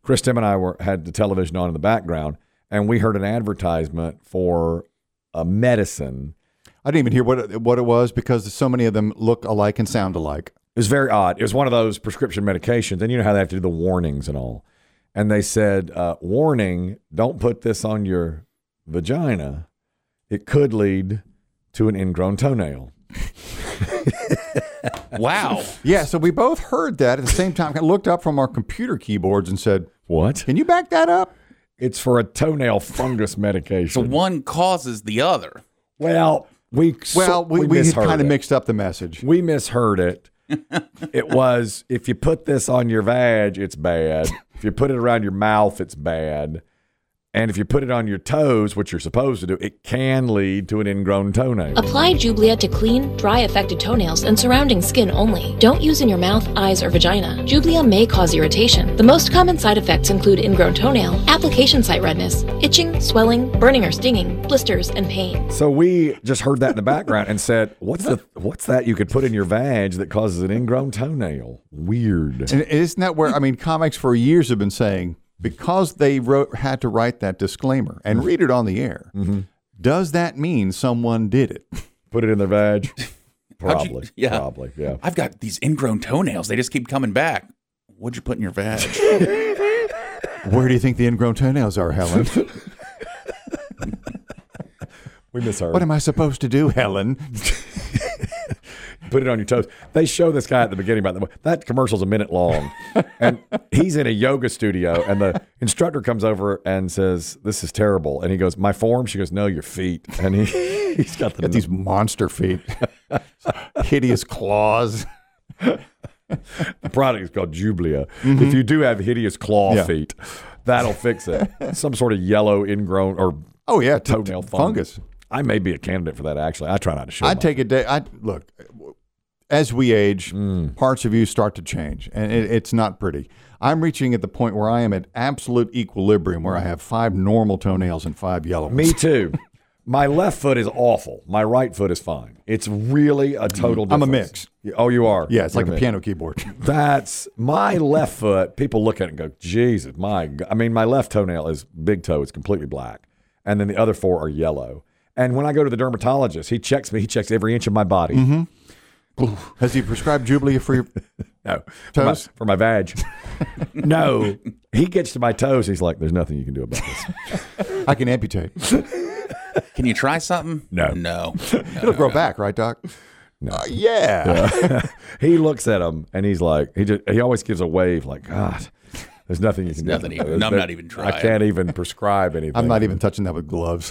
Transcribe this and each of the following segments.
Chris, Tim, and I had the television on in the background, and we heard an advertisement for a medicine. I didn't even hear what it was because so many of them look alike and sound alike. It was very odd. It was one of those prescription medications, and you know how they have to do the warnings and all. And they said, warning, don't put this on your vagina. It could lead to an ingrown toenail. Wow. Yeah, so we both heard that at the same time. I looked up from our computer keyboards and said, What? can you back that up? It's for a toenail fungus medication. So one causes the other. Well, we had misheard kind of it. mixed up the message. We misheard it. It was, if you put this on your vag, it's bad. If you put it around your mouth, it's bad. And if you put it on your toes, which you're supposed to do, it can lead to an ingrown toenail. Apply Jublia to clean, dry affected toenails and surrounding skin only. Don't use in your mouth, eyes, or vagina. Jublia may cause irritation. The most common side effects include ingrown toenail, application site redness, itching, swelling, burning or stinging, blisters, and pain. So we just heard that in the background and said, what's that you could put in your vag that causes an ingrown toenail? Weird. And isn't that where, comics for years have been saying, because they had to write that disclaimer and read it on the air, does that mean someone did it? Put it in their vag? Probably. Yeah. Probably, yeah. I've got these ingrown toenails. They just keep coming back. What'd you put in your vag? Where do you think the ingrown toenails are, Helen? We misheard. What am I supposed to do, Helen? Put it on your toes. They show this guy at the beginning that commercial's a minute long, and he's in a yoga studio, and the instructor comes over and says, "This is terrible," and he goes, "My form?" She goes, "No, your feet," and he's got these monster feet, hideous claws. The product is called Jublia. If you do have hideous claw feet, that'll fix it. Some sort of yellow ingrown or toenail fungus. I may be a candidate for that. Actually, I try not to show. I'd take a day. Look. As we age, parts of you start to change, and it's not pretty. I'm reaching at the point where I am at absolute equilibrium, where I have 5 normal toenails and 5 yellow ones. Me too. My left foot is awful. My right foot is fine. It's really a total difference. I'm a mix. Oh, you are? Yeah, it's like a piano keyboard. That's my left foot. People look at it and go, Jesus, my God. My left toenail is big toe. It's completely black. And then the other 4 are yellow. And when I go to the dermatologist, he checks me. He checks every inch of my body. Mm-hmm. Has he prescribed Jublia for your toes? For my vag. No. He gets to my toes. He's like, there's nothing you can do about this. I can amputate. Can you try something? No. It'll grow back, right, Doc? No. Yeah. He looks at him and he's like, he always gives a wave like, God, there's nothing you can do. Nothing even. I'm not even trying. I can't even prescribe anything. I'm not even touching that with gloves.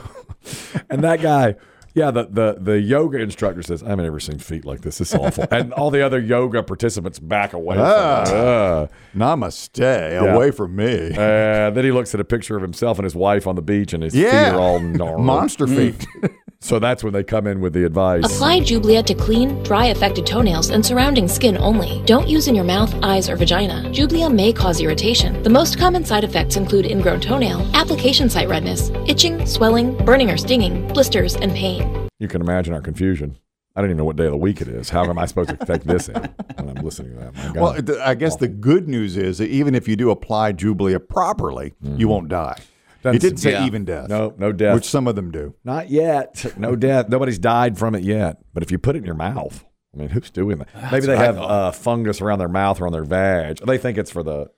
And that guy, the yoga instructor says, I've never seen feet like this. This is awful. And all the other yoga participants back away from namaste, away from me. Then he looks at a picture of himself and his wife on the beach, and his feet are all gnarled. Monster feet. So that's when they come in with the advice. Apply Jublia to clean, dry affected toenails and surrounding skin only. Don't use in your mouth, eyes, or vagina. Jublia may cause irritation. The most common side effects include ingrown toenail, application site redness, itching, swelling, burning or stinging, blisters, and pain. You can imagine our confusion. I don't even know what day of the week it is. How am I supposed to take this in when I'm listening to that? My God. Well, I guess the good news is that even if you do apply Jublia properly, you won't die. You didn't say even death. No death. Which some of them do. Not yet. No death. Nobody's died from it yet. But if you put it in your mouth, who's doing that? Maybe they have fungus around their mouth or on their vag. They think it's for the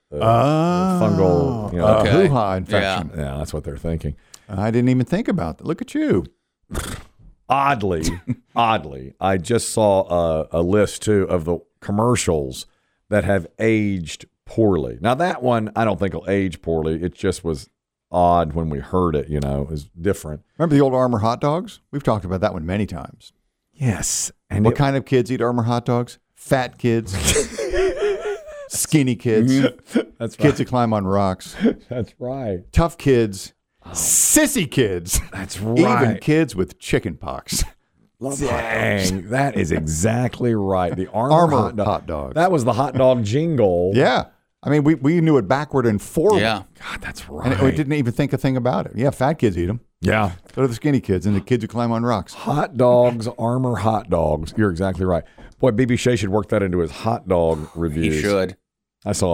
fungal hoo-ha infection. Yeah, that's what they're thinking. I didn't even think about that. Look at you. Oddly, I just saw a list, too, of the commercials that have aged poorly. Now, that one I don't think will age poorly. It just was odd when we heard it, it was different. Remember the old Armour hot dogs? We've talked about that one many times. Yes. And what kind of kids eat Armour hot dogs? Fat kids. Skinny kids. Mm-hmm. That's right. Kids that climb on rocks. That's right. Tough kids. Sissy kids. That's right. Even kids with chicken pox. Dang, that is exactly right. The Armour hot dogs. That was the hot dog jingle. Yeah. We knew it backward and forward. Yeah. God, that's right. And we didn't even think a thing about it. Yeah, fat kids eat them. Yeah. So do the skinny kids and the kids who climb on rocks. Hot dogs, Armour hot dogs. You're exactly right. Boy, BB Shea should work that into his hot dog reviews. He should. I saw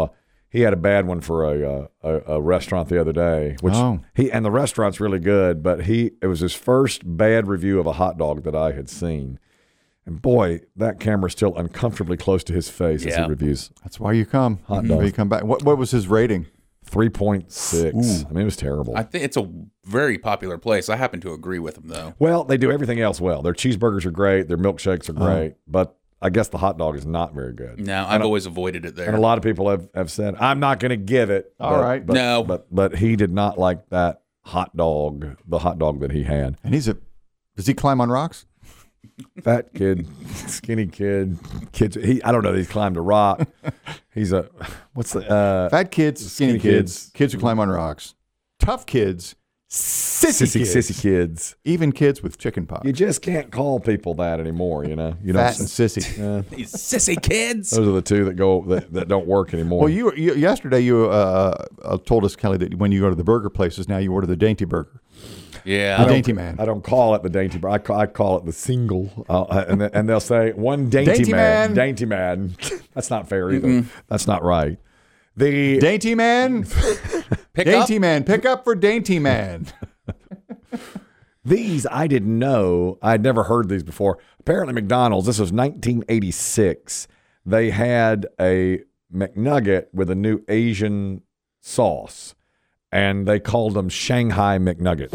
he had a bad one for a restaurant the other day, which and the restaurant's really good, but it was his first bad review of a hot dog that I had seen. And boy, that camera's still uncomfortably close to his face as he reviews. That's why you come. Hot dog. You come back. What was his rating? 3.6. I mean, it was terrible. I think it's a very popular place. I happen to agree with him, though. Well, they do everything else well. Their cheeseburgers are great. Their milkshakes are great. But I guess the hot dog is not very good. No, I've always avoided it there. And a lot of people have said, I'm not going to give it. All right. But he did not like that hot dog, the hot dog that he had. And does he climb on rocks? Fat kid, skinny kid, kids. I don't know. He's climbed a rock. He's fat kids, skinny kids who climb on rocks, tough kids, sissy kids, even kids with chicken pox. You just can't call people that anymore. You know, fat and sissy. These sissy kids. Those are the two that don't work anymore. Well, yesterday you told us, Kelly, that when you go to the burger places now, you order the Dainty Burger. Yeah, the Dainty Man. I don't call it the Dainty Burger. I call it the single. And they'll say one Dainty Man. Dainty Man. That's not fair either. Mm-hmm. That's not right. The Dainty Man. Dainty Man. Pick up for Dainty Man. These I didn't know. I'd never heard these before. Apparently, McDonald's. This was 1986. They had a McNugget with a new Asian sauce. And they called them Shanghai McNuggets.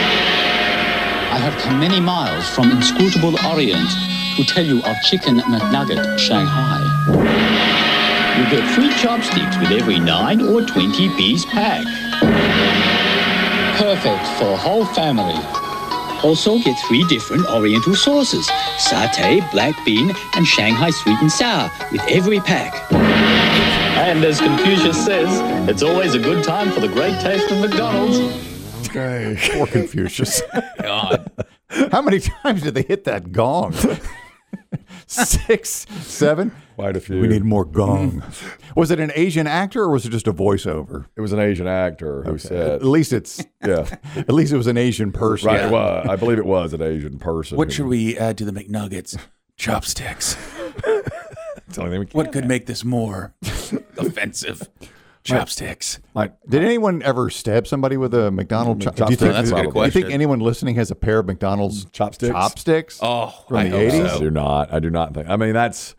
I have come many miles from inscrutable Orient to tell you of Chicken McNugget Shanghai. You get free chopsticks with every 9 or 20-piece pack. Perfect for a whole family. Also get 3 different Oriental sauces, satay, black bean, and Shanghai sweet and sour with every pack. And as Confucius says, it's always a good time for the great taste of McDonald's. Okay. Poor Confucius. God. How many times did they hit that gong? 6, 7? Quite a few. We need more gong. Was it an Asian actor or was it just a voiceover? It was an Asian actor who said. At least it was an Asian person. Right. Yeah. I believe it was an Asian person. What should we add to the McNuggets? Chopsticks. What could make this more offensive? Chopsticks. Did anyone ever stab somebody with a McDonald's chopstick? That's a good question. Do you think anyone listening has a pair of McDonald's chopsticks? Oh, from the 80s? So. I do not think. I mean, that's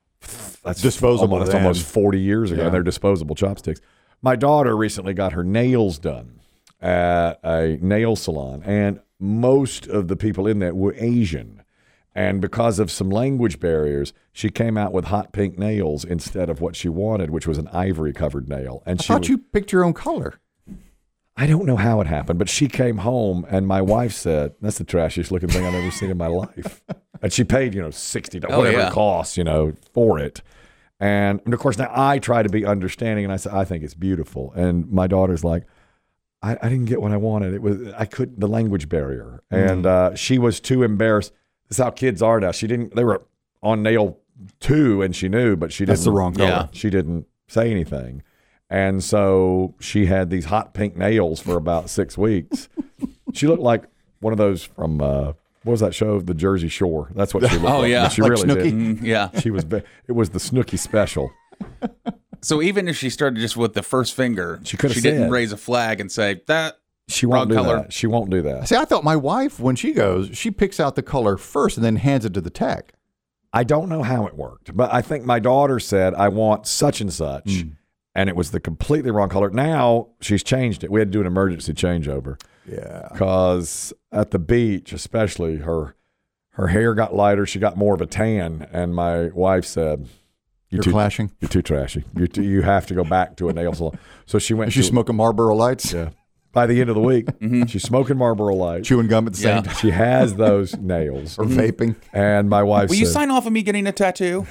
disposable. That's almost 40 years ago. Yeah. They're disposable chopsticks. My daughter recently got her nails done at a nail salon, and most of the people in there were Asian. And because of some language barriers, she came out with hot pink nails instead of what she wanted, which was an ivory-covered nail. And I thought you picked your own color. I don't know how it happened, but she came home, and my wife said, "That's the trashiest looking thing I've ever seen in my life." And she paid, $60, whatever it costs, for it. And of course, now I try to be understanding, and I say, I think it's beautiful. And my daughter's like, I didn't get what I wanted. The language barrier. And she was too embarrassed. This is how kids are now. They were on nail 2 and she knew, but she didn't. That's the wrong color. Yeah. She didn't say anything. And so she had these hot pink nails for about 6 weeks. She looked like one of those from, what was that show? The Jersey Shore. That's what she looked like. Oh, yeah. But she like really Snooki? did. Yeah. It was the Snooki special. So even if she started just with the first finger, she didn't raise a flag and say, that She won't do color. that. She won't do that. See, I thought my wife, when she goes, she picks out the color first and then hands it to the tech. I don't know how it worked, but I think my daughter said, I want such and such, and it was the completely wrong color. Now she's changed it. We had to do an emergency changeover. Yeah. Because at the beach, especially, her hair got lighter. She got more of a tan, and my wife said, You're clashing? You're too trashy. You have to go back to a nail salon. So she went. Is she smoking Marlboro Lights? Yeah. By the end of the week, she's smoking Marlboro Lights. Chewing gum at the same time. She has those nails. Or vaping. And my wife Will said, you sign off on me getting a tattoo?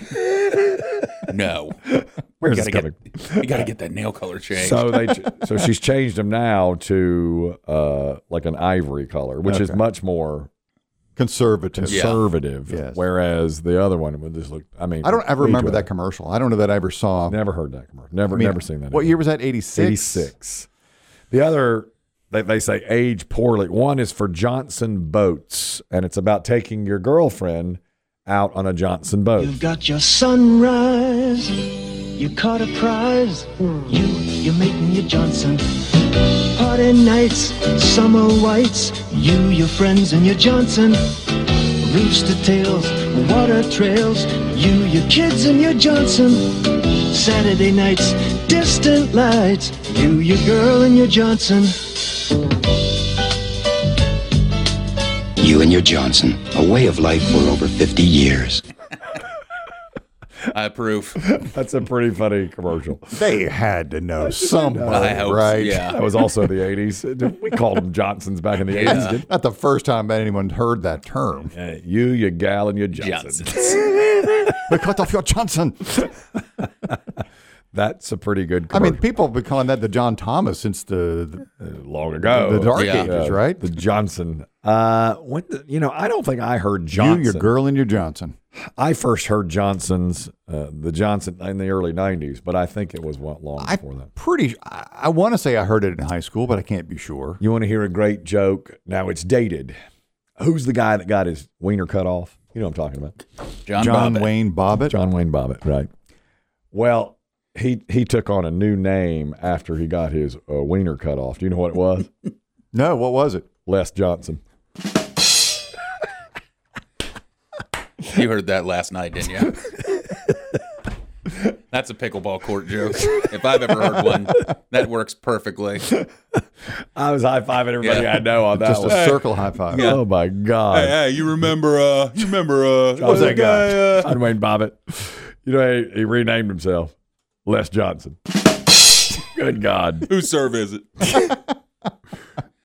No. Where's this coming? You got to get that nail color changed. So she's changed them now to like an ivory color, which is much more conservative. Yes. Whereas the other one would just look. I don't ever remember that commercial. I don't know that I ever saw. Never heard that commercial. Never seen that. What year was that? 86. 86. The other, they say age poorly. One is for Johnson Boats, and it's about taking your girlfriend out on a Johnson boat. You've got your sunrise you caught a prize. You're making your Johnson. Party nights, summer whites, your friends and your Johnson. Rooster tails, water trails, your kids and your Johnson. Saturday nights, distant lights, your girl and your Johnson. You and your Johnson, a way of life for over 50 years. I approve. That's a pretty funny commercial. They had to know somewhere, right? Yeah. That was also the 80s. We called them Johnsons back in the 80s. Didn't Not the first time anyone heard that term. we? You, your gal, and your Johnson. We cut off your Johnson. That's a pretty good I commercial. mean, people have been calling that the John Thomas since the long ago. the Dark Yeah. Ages, right? The Johnson. I don't think I heard Johnson. You, your girl, and your Johnson. I first heard Johnson's, the Johnson in the early 90s, but I think it was long before that. I want to say I heard it in high school, but I can't be sure. You want to hear a great joke? Now it's dated. Who's the guy that got his wiener cut off? You know what I'm talking about. John Bobbitt. Wayne Bobbitt. John Wayne Bobbitt, right. Well, he took on a new name after he got his wiener cut off. Do you know what it was? No, what was it? Les Johnson. You heard that last night, didn't you? That's a pickleball court joke. If I've ever heard one, that works perfectly. I was high-fiving everybody I know on that Just one. a circle high five. Oh, my God. Hey, you remember, What's that guy? John Wayne Bobbitt. You know, he renamed himself Les Johnson. Good God. whose serve is it?